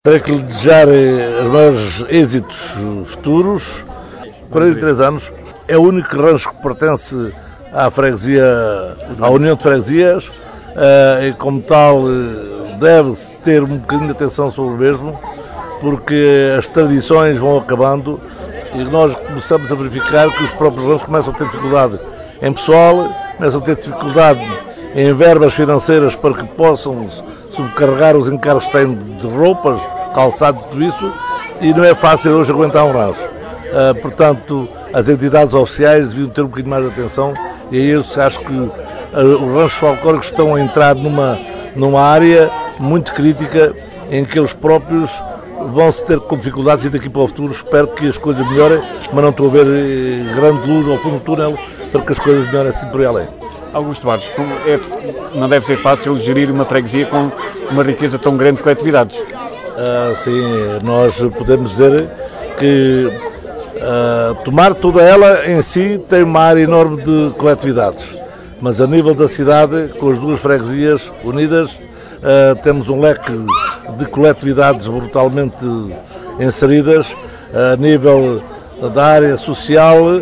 Tenho que lhe desejar os maiores êxitos futuros. 43 anos, é o único rancho que pertence à freguesia, à União de Freguesias, e como tal deve-se ter um bocadinho de atenção sobre o mesmo, porque as tradições vão acabando e nós começamos a verificar que os próprios ranchos começam a ter dificuldade em pessoal, começam a ter dificuldade em verbas financeiras para que possam subcarregar os encargos que têm de roupas, calçado, tudo isso, e não é fácil hoje aguentar um rancho. Portanto, as entidades oficiais deviam ter um bocadinho mais de atenção e é isso, acho que os ranchos folclóricos estão a entrar numa área muito crítica em que eles próprios vão-se ter com dificuldades e daqui para o futuro espero que as coisas melhorem, mas não estou a ver grande luz ao fundo do túnel para que as coisas melhorem assim por aí além. Augusto Barros, não deve ser fácil gerir uma freguesia com uma riqueza tão grande de coletividades. Sim, nós podemos dizer que tomar toda ela em si tem uma área enorme de coletividades, mas a nível da cidade, com as duas freguesias unidas, temos um leque de coletividades brutalmente inseridas a nível da área social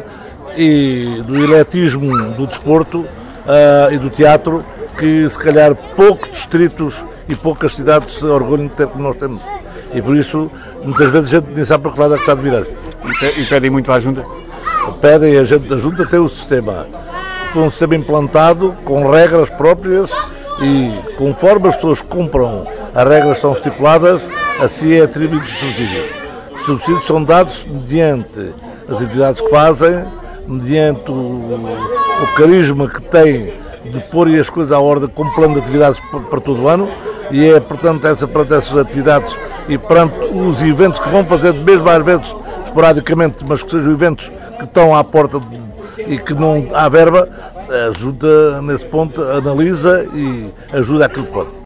e do eletismo do desporto e do teatro, que se calhar poucos distritos e poucas cidades se orgulham de ter como nós temos. E por isso, muitas vezes a gente nem sabe para que lado é que está de virar. E pedem muito à Junta? Pedem, a gente da Junta tem o sistema. Foi um sistema implantado com regras próprias e conforme as pessoas cumpram as regras que são estipuladas, assim é atribuído os subsídios. Os subsídios são dados mediante as entidades que fazem, mediante o carisma que têm de pôr as coisas à ordem com plano de atividades para todo o ano, e é, portanto, perante essas atividades e perante os eventos que vão fazer, mesmo às vezes esporadicamente, mas que sejam eventos que estão à porta e que não há verba, ajuda nesse ponto, analisa e ajuda aquilo que pode.